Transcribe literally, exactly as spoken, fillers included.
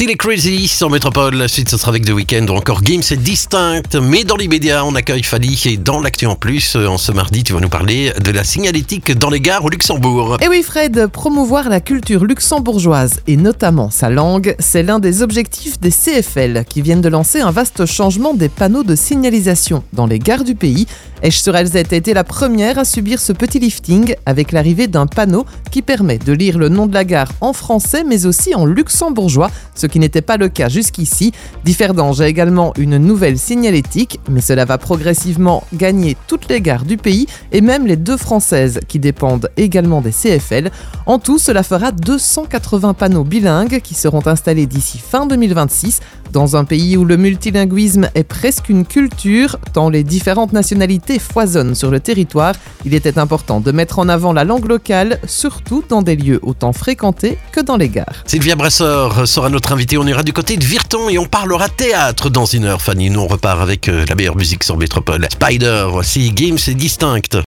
Silly Crazy sur Métropole. La suite, ce sera avec The Weeknd ou encore Gims et Distinct. Mais dans l'immédiat, on accueille Fanny et dans l'actu en plus, en ce mardi, tu vas nous parler de la signalétique dans les gares au Luxembourg. Et oui Fred, promouvoir la culture luxembourgeoise et notamment sa langue, c'est l'un des objectifs des C F L qui viennent de lancer un vaste changement des panneaux de signalisation dans les gares du pays. Esch-sur-Alzette a été la première à subir ce petit lifting avec l'arrivée d'un panneau qui permet de lire le nom de la gare en français mais aussi en luxembourgeois, ce qui n'était pas le cas jusqu'ici. Differdange a également une nouvelle signalétique, mais cela va progressivement gagner toutes les gares du pays et même les deux françaises qui dépendent également des C F L. En tout, cela fera deux cent quatre-vingts panneaux bilingues qui seront installés d'ici fin deux mille vingt-six dans un pays où le multilinguisme est presque une culture, tant les différentes nationalités foisonnent sur le territoire. Il était important de mettre en avant la langue locale, surtout dans des lieux autant fréquentés que dans les gares. Sylvia Brasseur sera notre invitée. On ira du côté de Virton et on parlera théâtre dans une heure. Fanny, nous on repart avec la meilleure musique sur Métropole. Spider, voici Gims et Distinct.